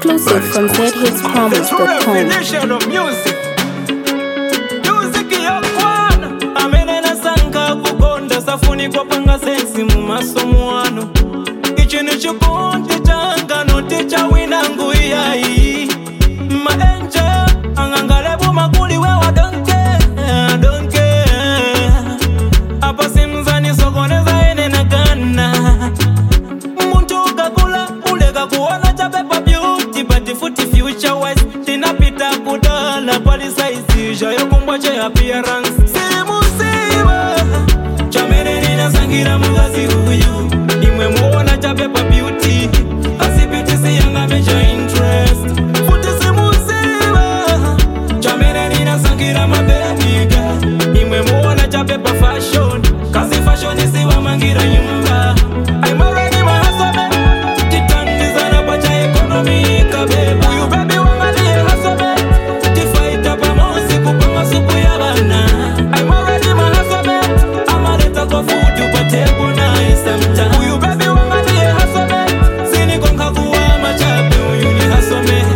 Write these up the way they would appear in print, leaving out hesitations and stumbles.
Exclusive from zhitspromise.com. Definition of music. Music ya kwana amenena sanga kukonda safuni kwa panga sensi mu masomo ano. Ichi ni chikonde changa noti cha winangu yai. Ma angel angangalebu makuli wewa don't care. Apa simzani sokoneza ene na gana. Muntu kakula ulega kuona cha pepa beauty but futi future wise tinapita kudala pali size jayo kumbwache appearance simusiba chamene nina sangira mugazi huyu imwe muona cha pepa beauty asipiti siyanga meja interest futi simusiba chamene nina sangira mababy girl imwe muona cha pepa fashion kasi fashion isiwa mangira nyumba I'm already my husband titandizana pacha economy kabeba uyu baby wangalie husband tifaita pamozi kupanga supu ya bana I'm already my husband amaleta kwa food upate kuna isamta uyu baby wangalie husband sini konka kuwa machape uyu ni husband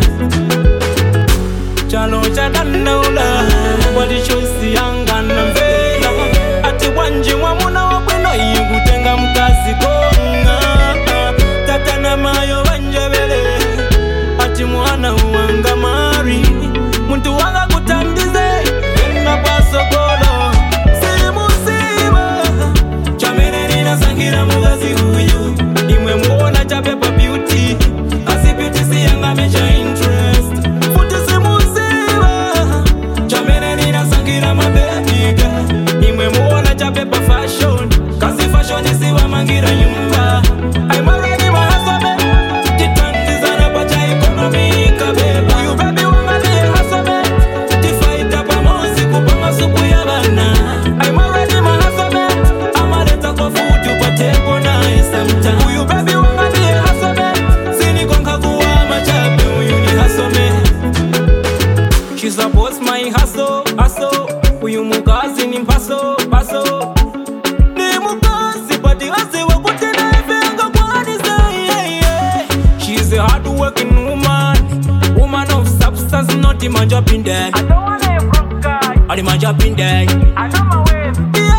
chalo cha dandaula wadi choice yanga na mvela ati wanji mwamuna wabweno iyugutenga mkazi konga tata na mayo wanjebele ati mwana uwanga mari muntu wanga kutandize enga paso kolo simusiba chamene nina sangira mugazi huyu imwe muona cha pepa beauty asipiti siyanga meja interest futi simusiba chamene nina sangira mababy girl imwe muona cha pepa fashion kasi fashion isiwa mangira nyumba I'm already my husband titandizana pacha economy kabeba uyu baby wangalie husband tifaita pamozi kupanga supu ya bana I'm already my husband amaleta kwa food upate kuna isamta uyu baby wangalie husband sini konka kuwa machape uyu ni husband she supports my hustle uyu mukazi ni mpaso ni mukazi but iwasiwe kutena efenga kwani say she's a hard working woman of substance not imanja pinde I don't wanna a broke guy I imanja pinde I know my way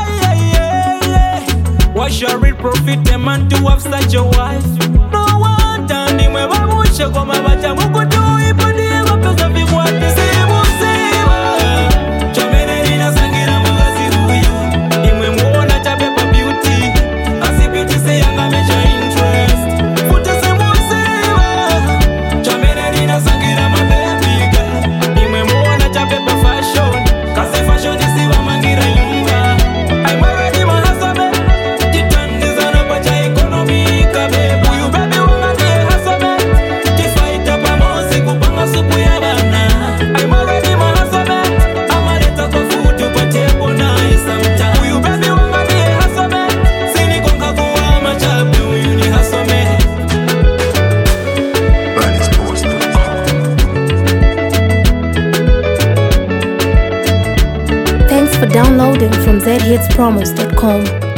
yeah what's your real profit a man to have such a wife no one tani mwe bamushe kwa mabacha mukutu ipandie mapesa vikwati simusiba chamene nina sangira mugazi huyu imwe muona cha pepa beauty asipiti siyanga meja interest futi simusiba chamene nina sangira mababy girl imwe muona cha pepa fashion kasi fashion isiwa mangira nyumba I'm already my husband titandizana pacha economy kabeba uyu baby wangalie husband tifaita pamozi kupanga supu ya bana I'm already my husband amaleta kwa food upate kuna isamta uyu baby wangalie husband sini konka kuwa machape uyu ni husband Thanks for downloading from zhitspromise.com.